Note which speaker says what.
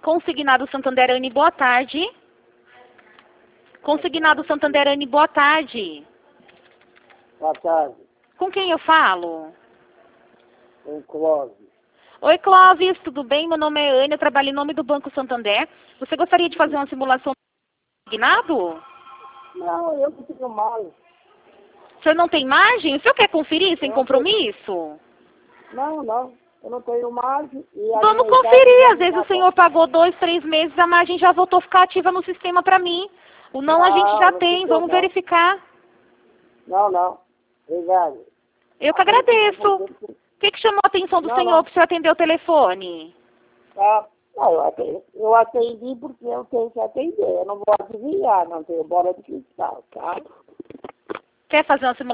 Speaker 1: Consignado Santanderani, boa tarde. Consignado Santanderani, boa tarde.
Speaker 2: Boa tarde,
Speaker 1: Com quem eu falo?
Speaker 2: o Clóvis.
Speaker 1: Oi, Clóvis, tudo bem? Meu nome é Ana, eu trabalho em nome do Banco Santander. Você gostaria de fazer uma simulação do consignado?
Speaker 2: Não, eu não tenho mais.
Speaker 1: O senhor não tem margem? O senhor quer conferir sem compromisso?
Speaker 2: Não, eu não tenho mais. E a
Speaker 1: Vamos
Speaker 2: minha
Speaker 1: conferir.
Speaker 2: idade
Speaker 1: Às vezes o senhor pagou 2, 3 meses, a margem já voltou a ficar ativa no sistema para mim. O não a gente já
Speaker 2: não
Speaker 1: tem,
Speaker 2: ficou,
Speaker 1: vamos
Speaker 2: não.
Speaker 1: verificar.
Speaker 2: Não. Obrigado.
Speaker 1: Eu que agradeço. O que chamou a atenção do senhor para o senhor atender o telefone?
Speaker 2: Não, eu atendi porque eu tenho que atender. Eu não vou adivinhar, não tenho bola de cristal, tá?
Speaker 1: Quer fazer uma simulação?